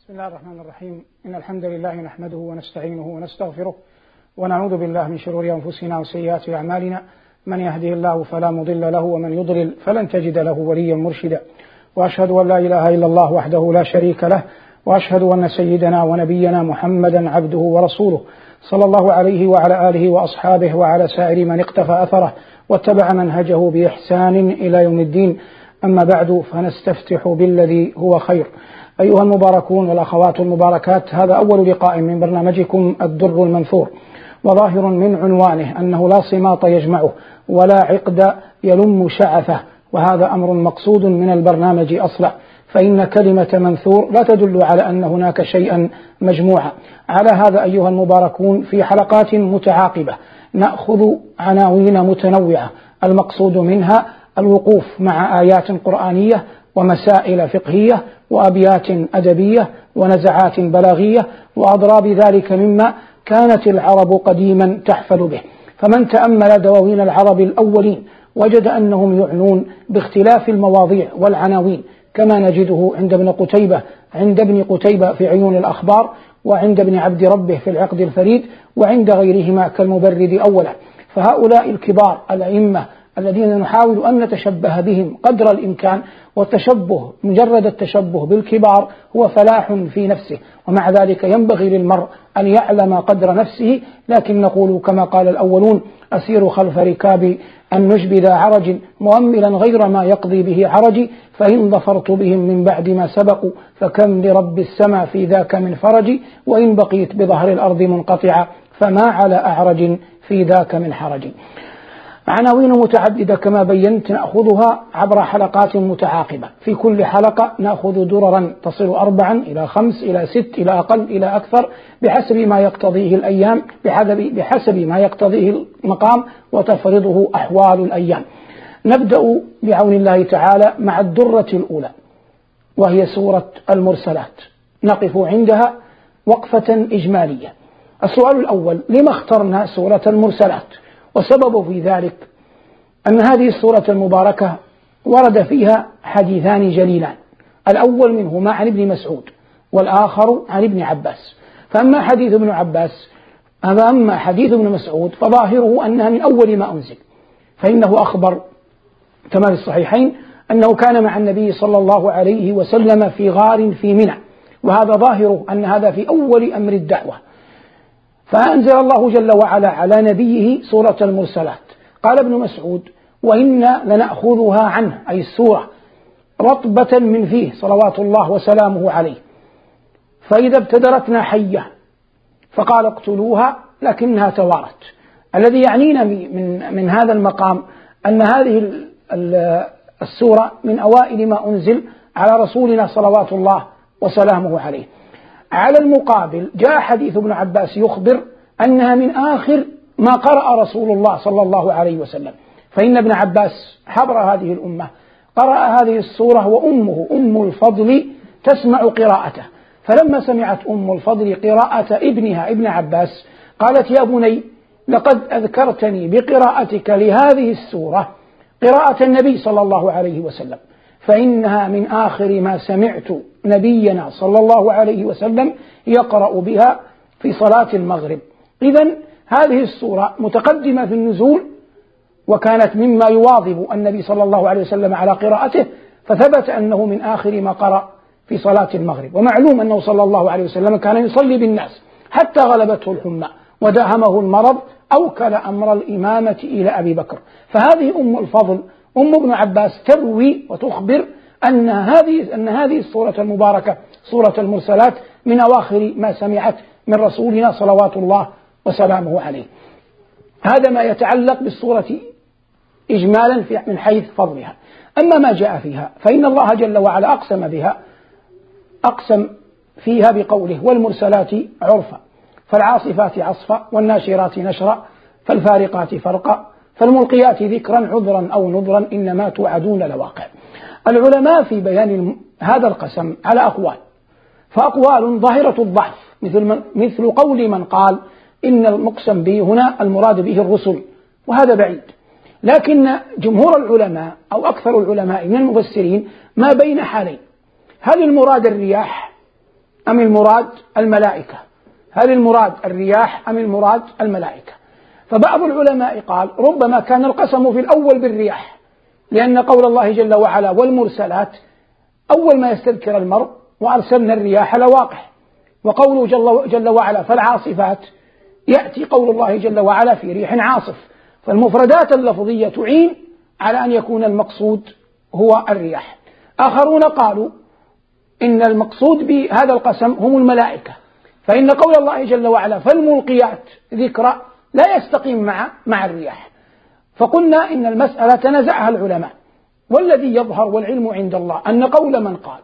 بسم الله الرحمن الرحيم. إن الحمد لله نحمده ونستعينه ونستغفره ونعوذ بالله من شرور أنفسنا وسيئات أعمالنا، من يهده الله فلا مضل له ومن يضلل فلن تجد له وليا مرشدا، وأشهد أن لا إله إلا الله وحده لا شريك له، وأشهد أن سيدنا ونبينا محمدا عبده ورسوله صلى الله عليه وعلى آله وأصحابه وعلى سائر من اقتفى أثره واتبع منهجه بإحسان إلى يوم الدين. أما بعد، فنستفتح بالذي هو خير. أيها المباركون والأخوات المباركات، هذا أول لقاء من برنامجكم الدر المنثور، وظاهر من عنوانه أنه لا صماط يجمعه ولا عقد يلم شعثه، وهذا أمر مقصود من البرنامج أصلا، فإن كلمة منثور لا تدل على أن هناك شيئا مجموعا. على هذا أيها المباركون، في حلقات متعاقبة نأخذ عناوين متنوعة، المقصود منها الوقوف مع آيات قرآنية ومسائل فقهية وأبيات أدبية ونزعات بلاغية وأضراب ذلك مما كانت العرب قديما تحفل به. فمن تأمل دواوين العرب الأولين وجد أنهم يعنون باختلاف المواضيع والعناوين، كما نجده عند ابن قتيبة في عيون الأخبار، وعند ابن عبد ربه في العقد الفريد، وعند غيرهما كالمبرد أولا. فهؤلاء الكبار الأئمة الذين نحاول أن نتشبه بهم قدر الإمكان، والتشبه مجرد التشبه بالكبار هو فلاح في نفسه، ومع ذلك ينبغي للمرء أن يعلم قدر نفسه. لكن نقول كما قال الأولون: أسير خلف ركاب النجب ذا عرج مؤملا غير ما يقضي به عرجي، فإن ظفرت بهم من بعد ما سبقوا فكم لرب السماء في ذاك من فرجي، وإن بقيت بظهر الأرض منقطعة فما على أعرج في ذاك من حرجي. عناوين متعددة كما بينت نأخذها عبر حلقات متعاقبة، في كل حلقة نأخذ دررا تصل 4 إلى 5 إلى 6 إلى أقل إلى أكثر، بحسب ما يقتضيه الأيام، بحسب ما يقتضيه المقام وتفرضه أحوال الأيام. نبدأ بعون الله تعالى مع الدرة الأولى، وهي سورة المرسلات، نقف عندها وقفة إجمالية. السؤال الأول: لما اخترنا سورة المرسلات؟ وسبب في ذلك أن هذه السورة المباركة ورد فيها حديثان جليلان، الأول منهما عن ابن مسعود والآخر عن ابن عباس. فأما حديث ابن مسعود فظاهره أنها من أول ما أنزل، فإنه أخبر كما في الصحيحين أنه كان مع النبي صلى الله عليه وسلم في غار في منى، وهذا ظاهره أن هذا في أول أمر الدعوة. فأنزل الله جل وعلا على نبيه سورة المرسلات. قال ابن مسعود: وإنا لنأخذها عنه، أي السورة، رطبة من فيه صلوات الله وسلامه عليه، فإذا ابتدرتنا حية فقال اقتلوها لكنها توارت. الذي يعنينا من هذا المقام أن هذه السورة من أوائل ما أنزل على رسولنا صلوات الله وسلامه عليه. على المقابل جاء حديث ابن عباس يخبر أنها من آخر ما قرأ رسول الله صلى الله عليه وسلم، فإن ابن عباس حبر هذه الأمة قرأ هذه السورة وأمه أم الفضل تسمع قراءته، فلما سمعت أم الفضل قراءة ابنها ابن عباس قالت: يا بني، لقد أذكرتني بقراءتك لهذه السورة قراءة النبي صلى الله عليه وسلم، فإنها من آخر ما سمعت نبينا صلى الله عليه وسلم يقرأ بها في صلاة المغرب. إذن هذه السورة متقدمة في النزول، وكانت مما يواظب النبي صلى الله عليه وسلم على قراءته، فثبت أنه من آخر ما قرأ في صلاة المغرب. ومعلوم أنه صلى الله عليه وسلم كان يصلي بالناس حتى غلبته الحمى وداهمه المرض، أوكل أمر الإمامة إلى أبي بكر. فهذه أم الفضل أم ابن عباس تروي وتخبر أن هذه السورة المباركة سورة المرسلات من أواخر ما سمعت من رسولنا صلوات الله وسلامه عليه. هذا ما يتعلق بالسورة إجمالا من حيث فضلها. أما ما جاء فيها فإن الله جل وعلا أقسم فيها بقوله: والمرسلات عرفا، فالعاصفات عصفا، والناشرات نشرا، فالفارقات فرقا، فالملقيات ذكرا عذرا أو نذرا، إنما توعدون لواقع. العلماء في بيان هذا القسم على أقوال، فأقوال ظاهرة الضعف مثل قول من قال إن المقسم به هنا المراد به الرسل، وهذا بعيد. لكن جمهور العلماء أو أكثر العلماء من المفسرين ما بين حالين: هل المراد الرياح أم المراد الملائكة؟ هل المراد الرياح أم المراد الملائكة؟ فبعض العلماء قال ربما كان القسم في الأول بالرياح، لأن قول الله جل وعلا والمرسلات أول ما يستذكر المرء وأرسلنا الرياح لواقح، وقوله جل وعلا فالعاصفات يأتي قول الله جل وعلا في ريح عاصف، فالمفردات اللفظية تعين على أن يكون المقصود هو الرياح. آخرون قالوا إن المقصود بهذا القسم هم الملائكة، فإن قول الله جل وعلا فالملقيات ذكرى لا يستقيم مع الرياح، فقلنا إن المسألة تنازعها العلماء، والذي يظهر والعلم عند الله أن قول من قال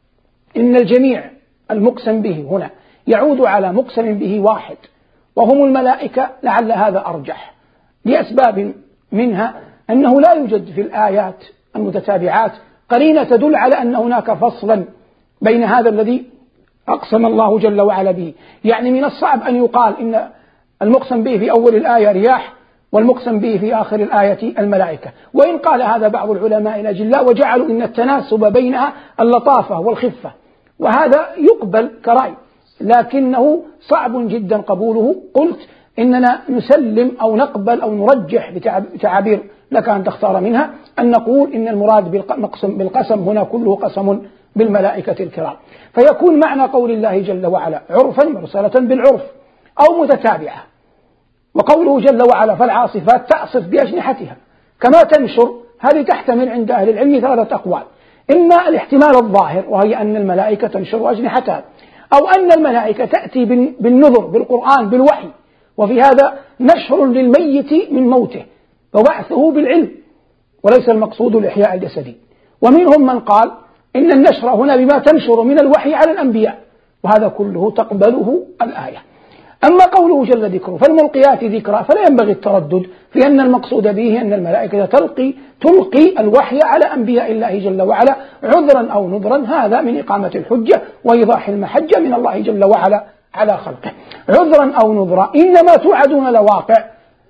إن الجميع المقسم به هنا يعود على مقسم به واحد وهم الملائكة لعل هذا أرجح، لأسباب منها أنه لا يوجد في الآيات المتتابعات قرينة تدل على أن هناك فصلا بين هذا الذي أقسم الله جل وعلا به. يعني من الصعب أن يقال إن المقسم به في أول الآية رياح والمقسم به في آخر الآية الملائكة، وإن قال هذا بعض العلماء الأجلاء وجعلوا إن التناسب بينها اللطافة والخفة، وهذا يقبل كرأي، لكنه صعب جدا قبوله. قلت إننا نسلم أو نقبل أو نرجح بتعابير لك أن تختار منها، أن نقول إن المراد بالقسم هنا كله قسم بالملائكة الكرام، فيكون معنى قول الله جل وعلا عرفا مرسلة بالعرف أو متتابعة. وقوله جل وعلا فالعاصفات تعصف بأجنحتها كما تنشر، هذه تحتمل عند أهل العلم ثلاثة أقوال: إما الاحتمال الظاهر وهي أن الملائكة تنشر أجنحتها، أو أن الملائكة تأتي بالنذر بالقرآن بالوحي، وفي هذا نشر للميت من موته وبعثه بالعلم وليس المقصود الإحياء الجسدي. ومنهم من قال إن النشر هنا بما تنشر من الوحي على الأنبياء، وهذا كله تقبله الآية. أما قوله جل ذكره فالملقيات ذكرى، فلا ينبغي التردد في أن المقصود به أن الملائكة تلقي الوحي على أنبياء الله جل وعلا عذرا أو نذرا، هذا من إقامة الحجة وإيضاح المحجة من الله جل وعلا على خلقه. عذرا أو نذرا إنما توعدون لواقع،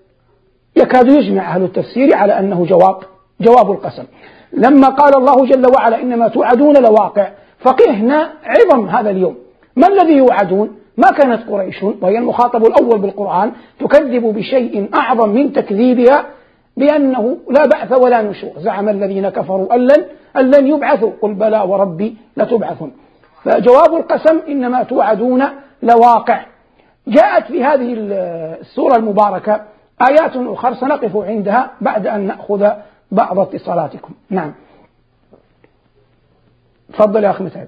يكاد يجمع أهل التفسير على أنه جواب القسم. لما قال الله جل وعلا إنما توعدون لواقع، فقهنا عظم هذا اليوم. ما الذي يوعدون؟ ما كانت قريش وهي المخاطب الأول بالقرآن تكذب بشيء أعظم من تكذيبها بأنه لا بعث ولا نشور. زعم الذين كفروا أن لن يبعثوا، قل بلى وربي لتبعثن. فجواب القسم إنما توعدون لواقع. جاءت في هذه السورة المباركة آيات أخرى سنقف عندها بعد أن نأخذ بعض اتصالاتكم. نعم، تفضل يا أخي متعب.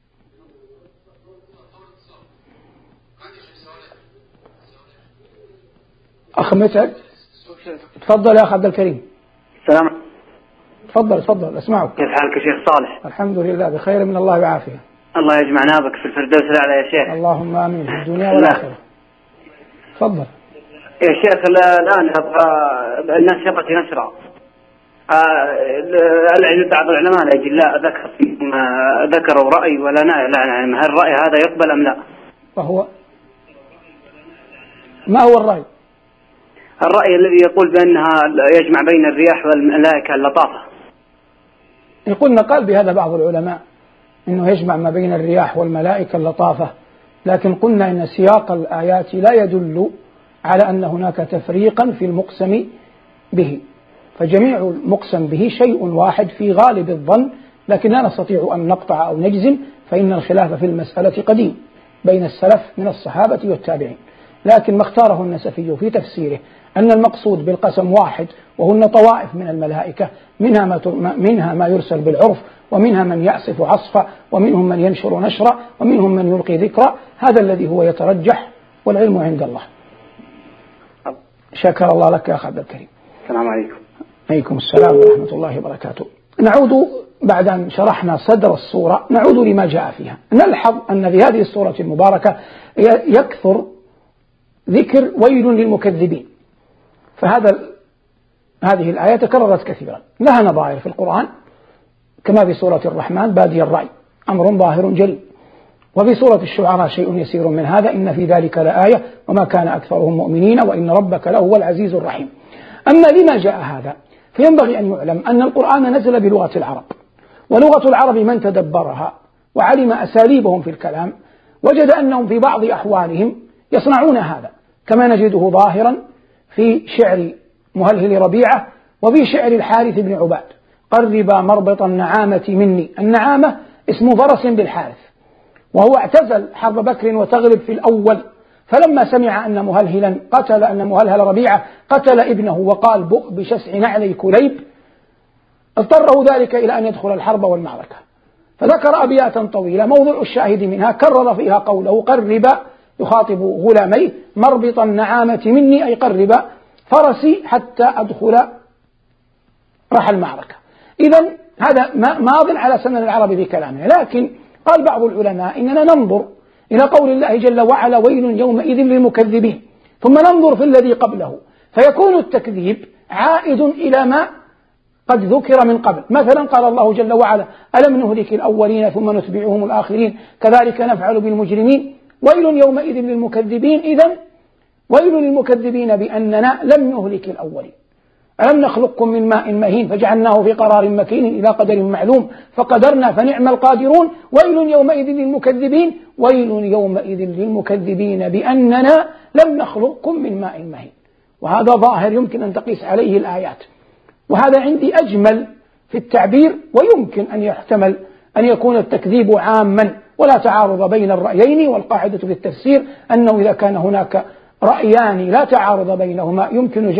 أخ متعب تفضل يا أخ عبد الكريم. السلام. تفضل أسمعك. كيف حالك يا شيخ صالح؟ الحمد لله بخير من الله وعافية. الله يجمعنا بك في الفردوس الأعلى يا شيخ. اللهم آمين في الدنيا والآخرة. تفضل يا شيخ. الآن الناس يبغى نشرة. بعض العلماء الأجلاء ذكروا رأي ولا نعلم هل الرأي هذا يقبل أم لا؟ ما هو الرأي؟ الرأي الذي يقول بأنها يجمع بين الرياح والملائكة اللطافة. قلنا قال بهذا بعض العلماء إنه يجمع ما بين الرياح والملائكة اللطافة، لكن قلنا إن سياق الآيات لا يدل على أن هناك تفريقا في المقسم به، فجميع المقسم به شيء واحد في غالب الظن، لكن لا نستطيع أن نقطع أو نجزم، فإن الخلاف في المسألة قديم بين السلف من الصحابة والتابعين. لكن ما اختاره النسفي في تفسيره أن المقصود بالقسم واحد، وهن طوائف من الملائكة، منها ما يرسل بالعرف، ومنها من يعصف عصفا، ومنهم من ينشر نشرا، ومنهم من يلقي ذكرا. هذا الذي هو يترجح والعلم عند الله. شكر الله لك يا أخي عبد الكريم. السلام عليكم. عليكم السلام ورحمة الله وبركاته. نعود بعد أن شرحنا صدر الصورة، نعود لما جاء فيها. نلحظ أن في هذه الصورة المباركة يكثر ذكر ويل للمكذبين، هذه الآية تكررت كثيرا، لها نظائر في القرآن كما في سورة الرحمن بادي الرأي أمر ظاهر جلي، وفي سورة الشعراء شيء يسير من هذا إن في ذلك لآية وما كان أكثرهم مؤمنين وإن ربك لهو العزيز الرحيم. أما لما جاء هذا فينبغي أن يعلم أن القرآن نزل بلغة العرب، ولغة العرب من تدبرها وعلم أساليبهم في الكلام وجد أنهم في بعض أحوالهم يصنعون هذا، كما نجده ظاهرا في شعر مهلهل ربيعة وفي شعر الحارث بن عباد: قربا مربط النعامة مني. النعامة اسم فرس بالحارث، وهو اعتزل حرب بكر وتغلب في الأول، فلما سمع أن مهلهل ربيعة قتل ابنه وقال بؤ بشسع نعلي كليب، اضطره ذلك إلى أن يدخل الحرب والمعركة، فذكر أبياتا طويلة موضوع الشاهد منها كرر فيها قوله: قرب، يخاطب غلاميه، مربط النعامة مني، أي قرب فرسي حتى أدخل رحل المعركة. إذن هذا ماض على سنن العرب بكلامه، لكن قال بعض العلماء إننا ننظر إلى قول الله جل وعلا: ويل يومئذ للمكذبين، ثم ننظر في الذي قبله، فيكون التكذيب عائد إلى ما قد ذكر من قبل. مثلا قال الله جل وعلا: ألم نهلك الأولين ثم نتبعهم الآخرين كذلك نفعل بالمجرمين ويل يومئذ للمكذبين. إذن ويل للمكذبين بأننا لم نهلك الأولين. ألم نخلقكم من ماء مهين فجعلناه في قرار مكين إلى قدر معلوم فقدرنا فنعم القادرون ويل يومئذ للمكذبين ويل يومئذ للمكذبين بأننا لم نخلقكم من ماء مهين. وهذا ظاهر يمكن أن تقيس عليه الآيات، وهذا عندي أجمل في التعبير، ويمكن أن يحتمل أن يكون التكذيب عاما ولا تعارض بين الرأيين. والقاعدة في التفسير أنه إذا كان هناك رأيان لا تعارض بينهما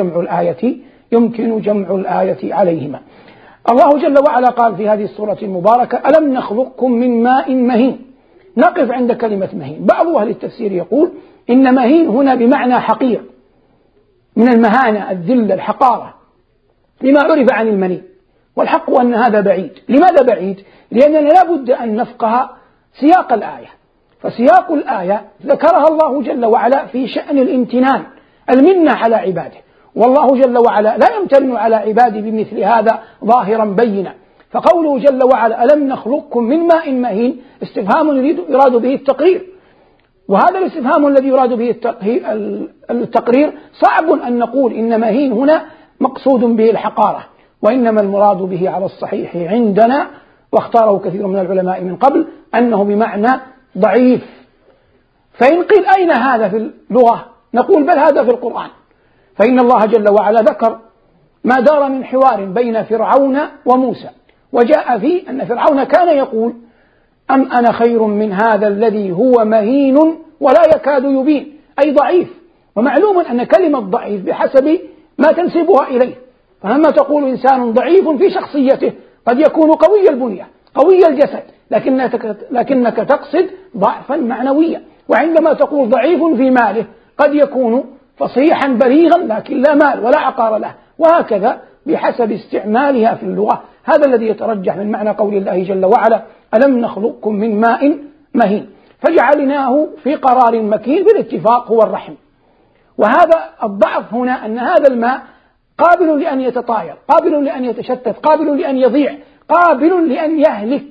يمكن جمع الآية عليهما. الله جل وعلا قال في هذه السورة المباركة: ألم نخلقكم من ماء مهين. نقف عند كلمة مهين. بعض أهل التفسير يقول إن مهين هنا بمعنى حقير، من المهانة، الذلة، الحقارة، لما عرف عن المني، والحق أن هذا بعيد. لماذا بعيد؟ لأننا لا بد أن نفقه سياق الآية، فسياق الآية ذكرها الله جل وعلا في شأن الامتنان، المنة على عباده، والله جل وعلا لا يمتن على عباده بمثل هذا ظاهرا بينا. فقوله جل وعلا: ألم نخلقكم من ماء مهين، استفهام يراد به التقرير، وهذا الاستفهام الذي يراد به التقرير صعب أن نقول إن مهين هنا مقصود به الحقارة، وإنما المراد به على الصحيح عندنا، واختاره كثير من العلماء من قبل، أنه بمعنى ضعيف. فإن قيل أين هذا في اللغة؟ نقول بل هذا في القرآن، فإن الله جل وعلا ذكر ما دار من حوار بين فرعون وموسى، وجاء فيه أن فرعون كان يقول: أم أنا خير من هذا الذي هو مهين ولا يكاد يبين، أي ضعيف. ومعلوم أن كلمة ضعيف بحسب ما تنسبها إليه، فلما تقول إنسان ضعيف في شخصيته قد يكون قوي البنية قوي الجسد، لكنك تقصد ضعفا معنويا. وعندما تقول ضعيف في ماله قد يكون فصيحا بليغا لكن لا مال ولا عقار له، وهكذا بحسب استعمالها في اللغة. هذا الذي يترجح من معنى قول الله جل وعلا: ألم نخلقكم من ماء مهين، فجعلناه في قرار مكين، بالاتفاق هو الرحم. وهذا الضعف هنا أن هذا الماء قابل لأن يتطاير، قابل لأن يتشتت، قابل لأن يضيع، قابل لأن يهلك.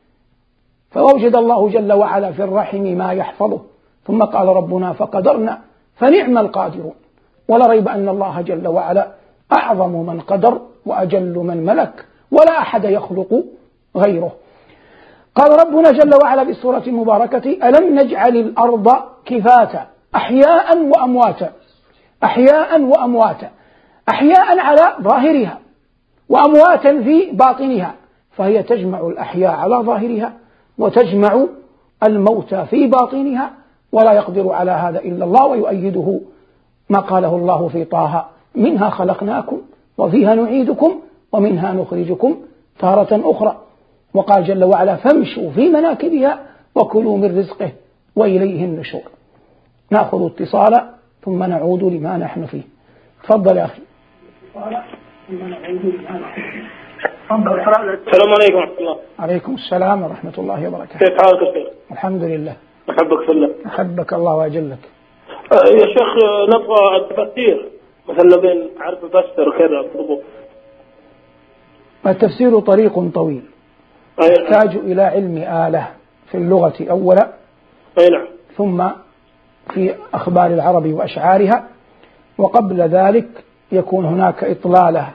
فوجد الله جل وعلا في الرحم ما يحفظه، ثم قال ربنا: فقدرنا فنعم القادرون. ولا ريب أن الله جل وعلا أعظم من قدر وأجل من ملك، ولا أحد يخلق غيره. قال ربنا جل وعلا في السورة المباركة: ألم نجعل الأرض كفاتا أحياء وأمواتا. أحياء وأمواتا، أحياء على ظاهرها وأمواتا في باطنها، فهي تجمع الأحياء على ظاهرها وتجمع الموتى في باطنها، ولا يقدر على هذا إلا الله. ويؤيده ما قاله الله في طه: منها خلقناكم وفيها نعيدكم ومنها نخرجكم تارة أخرى. وقال جل وعلا: فامشوا في مناكبها وكلوا من رزقه وإليه النشور. نأخذ اتصالا ثم نعود لما نحن فيه. تفضل يا أخي. السلام عليكم ورحمة الله. عليكم السلام ورحمة الله وبركاته. كيف حالك يا شيخ؟ الحمد لله. أحبك في الله. أحبك الله وأجلك. يا شيخ نبغى التفسير، مثلا بين عرف الفسر وكذا بالضبط. التفسير طريق طويل يحتاج إلى علم آلة في اللغة أولا، نعم، ثم في أخبار العرب وأشعارها، وقبل ذلك يكون هناك إطلالة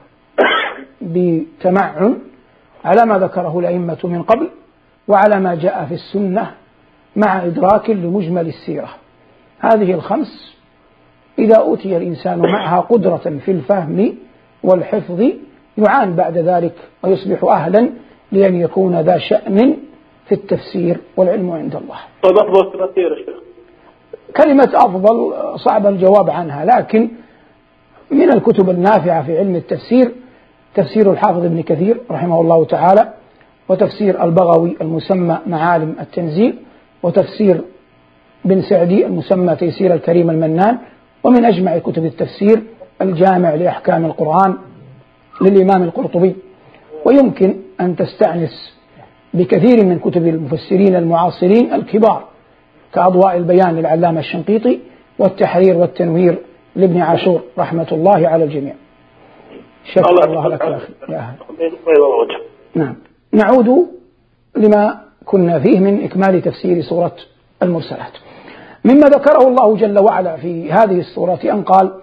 بتمعن على ما ذكره الأئمة من قبل وعلى ما جاء في السنة مع إدراك لمجمل السيرة. هذه الخمس إذا أوتي الإنسان معها قدرة في الفهم والحفظ يعان بعد ذلك ويصبح أهلا لأن يكون ذا شأن في التفسير والعلم عند الله. طيب أفضل تفسير الشيخ؟ كلمة أفضل صعب الجواب عنها، لكن من الكتب النافعة في علم التفسير تفسير الحافظ ابن كثير رحمه الله تعالى، وتفسير البغوي المسمى معالم التنزيل، وتفسير بن سعدي المسمى تيسير الكريم المنان، ومن أجمع كتب التفسير الجامع لأحكام القرآن للإمام القرطبي. ويمكن أن تستأنس بكثير من كتب المفسرين المعاصرين الكبار كأضواء البيان للعلامة الشنقيطي، والتحرير والتنوير لابن عاشور رحمة الله على الجميع. شكرا الله لك يا أخي يا أهل. نعم، نعود لما كنا فيه من إكمال تفسير سورة المرسلات. مما ذكره الله جل وعلا في هذه السورة أن قال: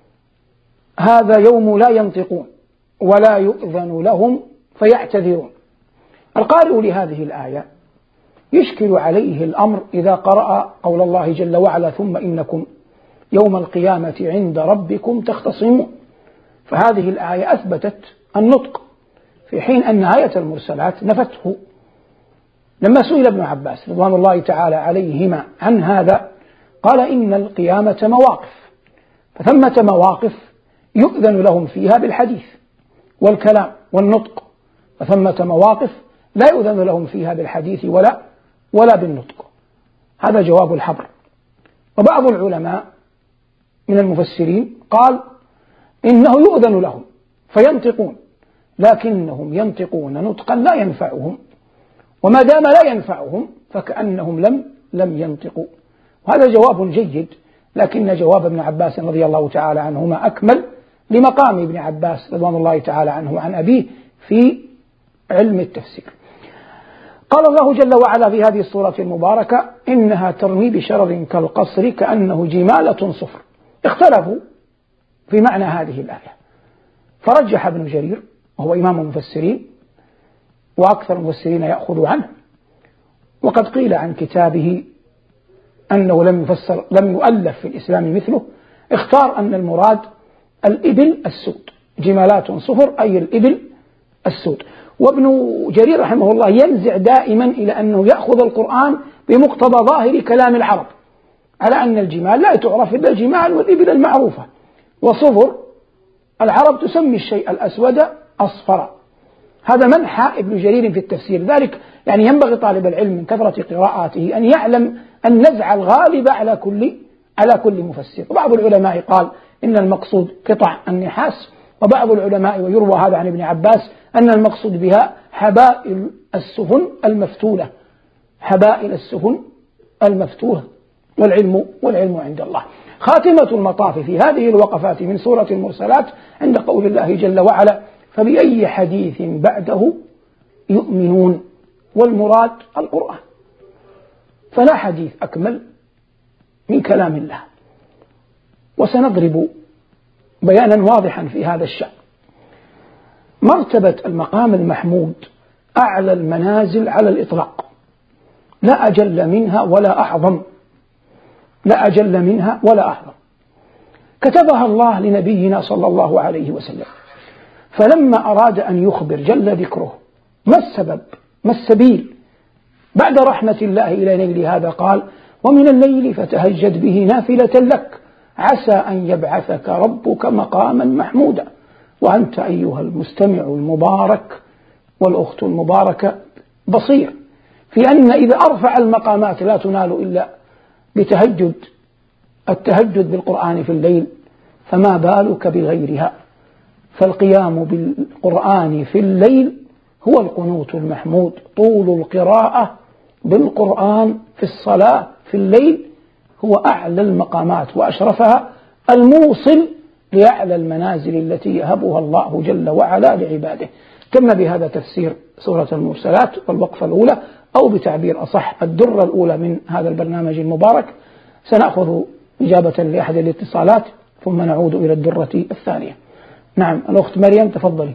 هذا يوم لا ينطقون ولا يؤذن لهم فيعتذرون. القارئ لهذه الآية يشكل عليه الأمر إذا قرأ قول الله جل وعلا: ثم إنكم يوم القيامة عند ربكم تختصمون. فهذه الآية أثبتت النطق في حين أن آية المرسلات نفته. لما سئل ابن عباس رضوان الله تعالى عليهما عن هذا قال: إن القيامة مواقف، فثمة مواقف يؤذن لهم فيها بالحديث والكلام والنطق، وثمة مواقف لا يؤذن لهم فيها بالحديث ولا بالنطق. هذا جواب الحبر. وبعض العلماء من المفسرين قال: إنه يؤذن لهم فينطقون، لكنهم ينطقون نطقا لا ينفعهم، وما دام لا ينفعهم فكأنهم لم ينطقوا. وهذا جواب جيد، لكن جواب ابن عباس رضي الله تعالى عنهما أكمل لمقام ابن عباس رضوان الله تعالى عنه عن أبيه في علم التفسير. قال الله جل وعلا في هذه السورة المباركة: إنها ترمي بشرر كالقصر كأنه جمالة صفر. اختلفوا في معنى هذه الآية، فرجح ابن جرير وهو إمام المفسرين وأكثر المفسرين يأخذ عنه، وقد قيل عن كتابه أنه لم يؤلف في الإسلام مثله. اختار أن المراد الإبل السود، جمالات صفر أي الإبل السود. وابن جرير رحمه الله ينزع دائما إلى أنه يأخذ القرآن بمقتضى ظاهر كلام العرب، على أن الجمال لا تعرف إلا الجمال والإبل المعروفة، وصفر العرب تسمي الشيء الأسود أصفر. هذا منحى ابن جرير في التفسير. ذلك يعني ينبغي طالب العلم من كثرة قراءاته أن يعلم النزع الغالب على كل مفسر. وبعض العلماء قال إن المقصود قطع النحاس، وبعض العلماء ويروى هذا عن ابن عباس أن المقصود بها حبائل السفن المفتولة، حبائل السفن المفتولة، والعلم عند الله. خاتمة المطاف في هذه الوقفات من سورة المرسلات عند قول الله جل وعلا: فبأي حديث بعده يؤمنون. والمراد القرآن، فلا حديث أكمل من كلام الله. وسنضرب بيانا واضحا في هذا الشأن. مرتبة المقام المحمود أعلى المنازل على الإطلاق، لا أجل منها ولا أعظم، لا أجل منها ولا أعظم. كتبها الله لنبينا صلى الله عليه وسلم، فلما أراد أن يخبر جل ذكره ما السبب ما السبيل بعد رحمة الله إلى نيل هذا قال: ومن الليل فتهجد به نافلة لك عسى أن يبعثك ربك مقاما محمودا. وأنت أيها المستمع المبارك والأخت المباركة بصير في أن إذا أرفع المقامات لا تنال إلا التهجد بالقرآن في الليل، فما بالك بغيرها. فالقيام بالقرآن في الليل هو القنوت المحمود. طول القراءة بالقرآن في الصلاة في الليل هو أعلى المقامات وأشرفها، الموصل لأعلى المنازل التي يهبها الله جل وعلا لعباده. تم بهذا تفسير سورة المرسلات والوقفة الأولى، أو بتعبير أصح الدرة الأولى من هذا البرنامج المبارك. سنأخذ إجابة لأحد الاتصالات ثم نعود إلى الدرة الثانية. نعم، الأخت مريم تفضلي.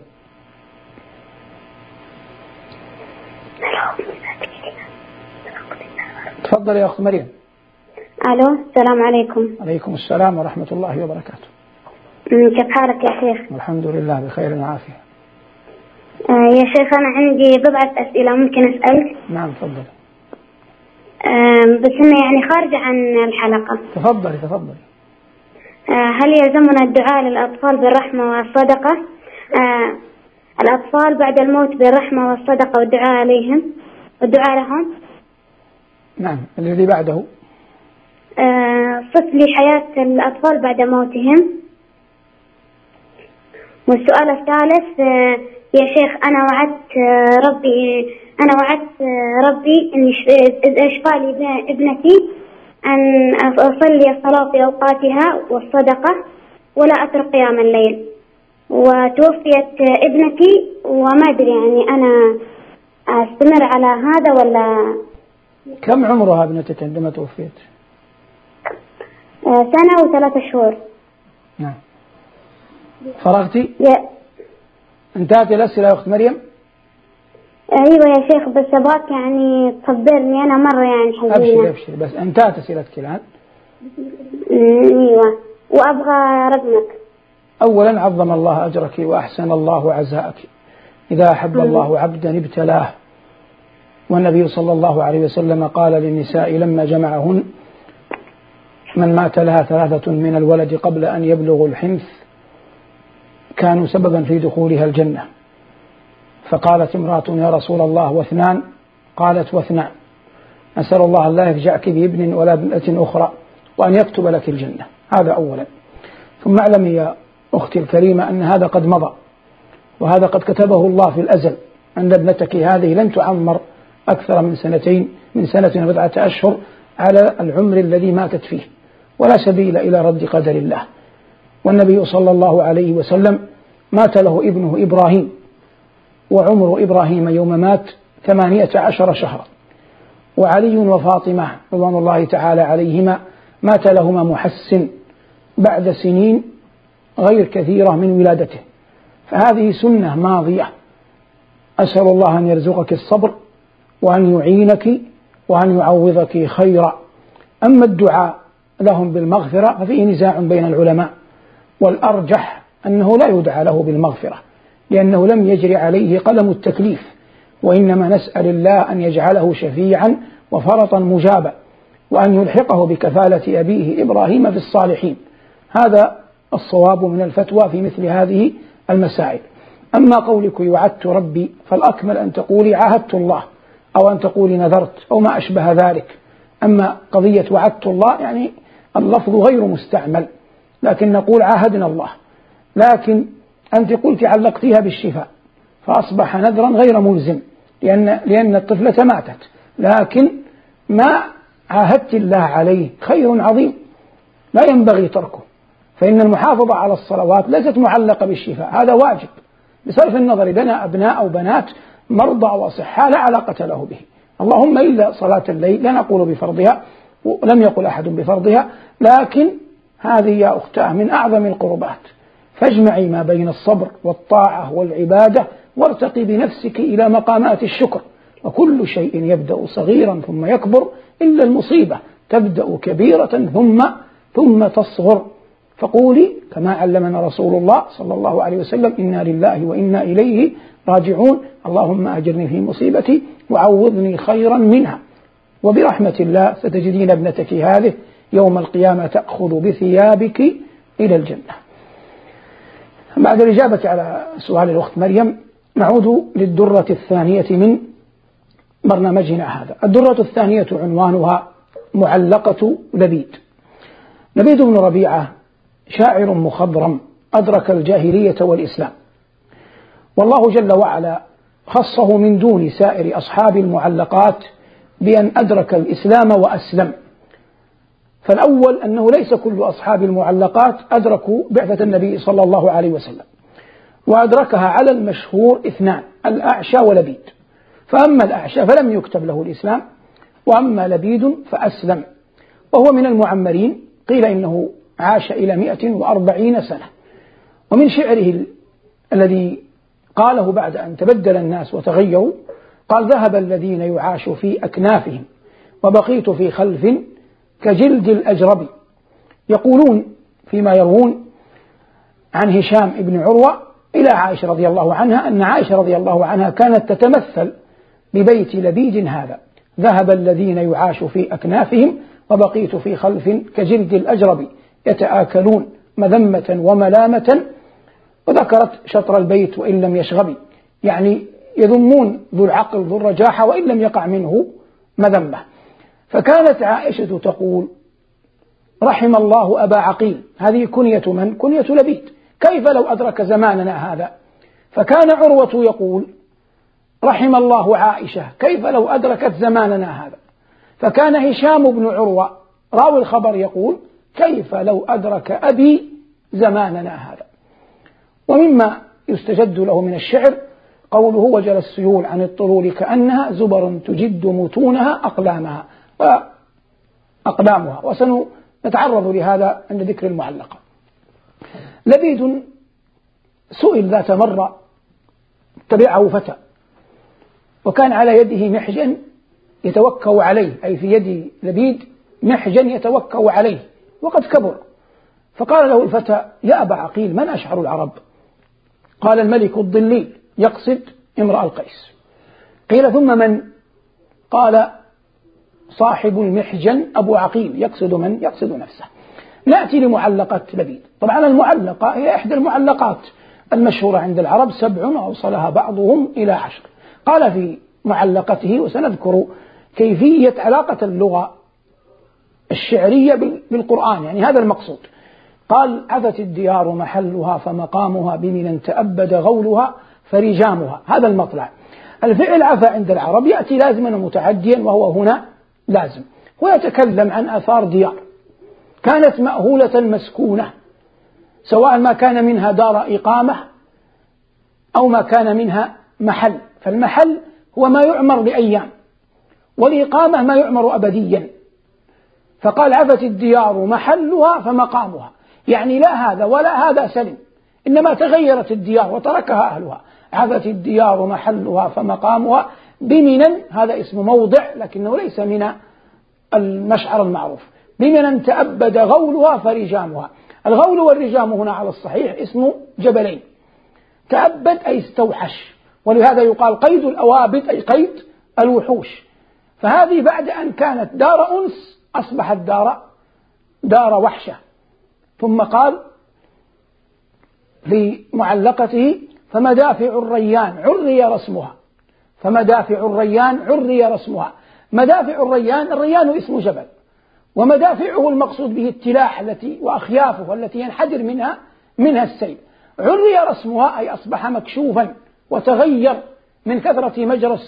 تفضل يا أخت مريم. ألو، السلام عليكم. عليكم السلام ورحمة الله وبركاته. كيف حالك يا شيخ؟ الحمد لله بخير وعافية. يا شيخ أنا عندي بضعة أسئلة ممكن أسألك؟ نعم تفضل. بس إنه يعني خارجة عن الحلقة. تفضلي. هل يلزمنا الدعاء للأطفال بالرحمة والصدقة؟ الأطفال بعد الموت بالرحمة والصدقة والدعاء لهم؟ نعم. الذي بعده؟ صف لي حياة الأطفال بعد موتهم. والسؤال الثالث، يا شيخ أنا وعدت ربي إن إشفاء لي ابنتي أن أصلي الصلاة في أوقاتها والصدقة ولا أترك قيام الليل، وتوفيت ابنتي وما أدري يعني أنا أستمر على هذا ولا. كم عمرها ابنتك عندما توفيت؟ 1 و3 شهور. نعم. فرغتي؟ انتهت الأسئلة يا أخت مريم؟ أيوة يا شيخ، بس أبغاك يعني تصبرني أنا مرة يعني حزينة. أبشري بس انتهت أسئلتك الآن؟ أيوة، وأبغى رقمك. أولا عظم الله أجرك وأحسن الله عزاءك. إذا أحب الله عبدا ابتلاه، والنبي صلى الله عليه وسلم قال للنساء لما جمعهن: من مات لها 3 من الولد قبل أن يبلغوا الحنث كانوا سببا في دخولها الجنة. فقالت امرأة: يا رسول الله و2؟ قالت: و2. أسأل الله أن لا يفجعك بابن ولا ابنة أخرى وأن يكتب لك الجنة. هذا أولا. ثم اعلمي يا أختي الكريمة أن هذا قد مضى، وهذا قد كتبه الله في الأزل، أن ابنتك هذه لن تعمر أكثر من 2 سنة و9 أشهر على العمر الذي ماتت فيه، ولا سبيل إلى رد قدر الله. والنبي صلى الله عليه وسلم مات له ابنه إبراهيم، وعمر إبراهيم يوم مات 18 شهرا. وعلي وفاطمة رضوان الله تعالى عليهما مات لهما محسن بعد سنين غير كثيرة من ولادته. فهذه سنة ماضية. أسأل الله أن يرزقك الصبر وأن يعينك وأن يعوضك خيرا. أما الدعاء لهم بالمغفرة ففيه نزاع بين العلماء، والأرجح أنه لا يدعى له بالمغفرة، لأنه لم يجري عليه قلم التكليف، وإنما نسأل الله أن يجعله شفيعا وفرطا مجابا، وأن يلحقه بكفالة أبيه إبراهيم في الصالحين. هذا الصواب من الفتوى في مثل هذه المسائل. أما قولك وعدت ربي، فالأكمل أن تقولي عاهدت الله، أو أن تقولي نذرت، أو ما أشبه ذلك. أما قضية وعدت الله يعني اللفظ غير مستعمل، لكن نقول عاهدنا الله. لكن أنت قلت علقتها بالشفاء، فأصبح نذرا غير ملزم، لأن الطفلة ماتت، لكن ما عاهدت الله عليه خير عظيم لا ينبغي تركه. فإن المحافظة على الصلوات ليست معلقة بالشفاء، هذا واجب بصرف النظر لنا أبناء أو بنات مرضى وصحة لا علاقة له به، اللهم إلا صلاة الليل لا نقول بفرضها، ولم يقل أحد بفرضها، لكن هذه يا أختاه من أعظم القربات. فاجمعي ما بين الصبر والطاعة والعبادة، وارتقي بنفسك إلى مقامات الشكر. وكل شيء يبدأ صغيرا ثم يكبر، إلا المصيبة تبدأ كبيرة ثم تصغر. فقولي كما علمنا رسول الله صلى الله عليه وسلم: إنا لله وإنا إليه راجعون، اللهم أجرني في مصيبتي وعوضني خيرا منها. وبرحمة الله ستجدين ابنتك هذه يوم القيامة تأخذ بثيابك إلى الجنة. بعد الإجابة على سؤال الأخت مريم نعود للدرة الثانية من برنامجنا هذا. الدرة الثانية عنوانها معلقة لبيد. لبيد بن ربيعة شاعر مخضرم أدرك الجاهلية والإسلام، والله جل وعلا خصه من دون سائر أصحاب المعلقات بأن أدرك الإسلام وأسلم. فالأول أنه ليس كل أصحاب المعلقات أدركوا بعثة النبي صلى الله عليه وسلم، وأدركها على المشهور 2: الأعشى ولبيد. فأما الأعشى فلم يكتب له الإسلام، وأما لبيد فأسلم، وهو من المعمرين، قيل إنه عاش إلى 140 سنة. ومن شعره الذي قاله بعد أن تبدل الناس وتغيروا قال: ذهب الذين يعاش في أكنافهم وبقيت في خلف كجلد الأجرب. يقولون فيما يروون عن هشام بن عروة إلى عائشة رضي الله عنها أن عائشة رضي الله عنها كانت تتمثل ببيت لبيد هذا: ذهب الذين يعاش في أكنافهم وبقيت في خلف كجلد الأجرب يتآكلون مذمة وملامة. وذكرت شطر البيت وإن لم يشغب، يعني يذمون ذو العقل ذو الرجاحة وإن لم يقع منه مذمة. فكانت عائشة تقول: رحم الله أبا عقيل. هذه كنية من؟ كنية لبيد. كيف لو أدرك زماننا هذا؟ فكان عروة يقول: رحم الله عائشة. كيف لو أدركت زماننا هذا؟ فكان هشام بن عروة راوي الخبر يقول: كيف لو أدرك أبي زماننا هذا. ومما يستجد له من الشعر قوله: وجل السيول عن الطلول كأنها زبر تجد متونها أقلامها. وسنتعرض لهذا عند ذكر المعلقة. لبيد سئل ذات مرة، تبعه فتى وكان على يده محجن يتوكأ عليه، أي في يد لبيد محجن يتوكأ عليه وقد كبر. فقال له الفتى: يا أبا عقيل، من أشعر العرب؟ قال: الملك الضليل، يقصد امرأ القيس. قيل: ثم من؟ قال: صاحب المحجن أبو عقيل، يقصد من؟ يقصد نفسه. نأتي لمعلقة لبيد. طبعا المعلقة هي إحدى المعلقات المشهورة عند العرب، 7 وأوصلها بعضهم إلى 10. قال في معلقته، وسنذكر كيفية علاقة اللغة الشعرية بالقرآن، يعني هذا المقصود. قال: عفت الديار محلها فمقامها بمنى تأبد غولها فرجامها. هذا المطلع. الفعل عفا عند العرب يأتي لازما ومتعديا، وهو هنا لازم. ويتكلم عن آثار ديار كانت مأهولة مسكونة، سواء ما كان منها دار إقامة أو ما كان منها محل. فالمحل هو ما يعمر لأيام، والإقامة ما يعمر أبديا. فقال: عفت الديار محلها فمقامها، يعني لا هذا ولا هذا سلم، إنما تغيرت الديار وتركها أهلها. عفت الديار محلها فمقامها بمنى، هذا اسم موضع لكنه ليس من المشعر المعروف. بمنى تأبد غولها فرجامها. الغول والرجام هنا على الصحيح اسم جبلين. تأبد أي استوحش، ولهذا يقال قيد الأوابد أي قيد الوحوش. فهذه بعد أن كانت دار أنس أصبحت دار وحشة. ثم قال في معلقته: فمدافع الريان عري رسمها. فمدافع الريان عري رسمها. مدافع الريان اسم جبل، ومدافعه المقصود به التلاح وأخيافه التي ينحدر منها السيل. عري رسمها أي أصبح مكشوفا وتغير من كثرة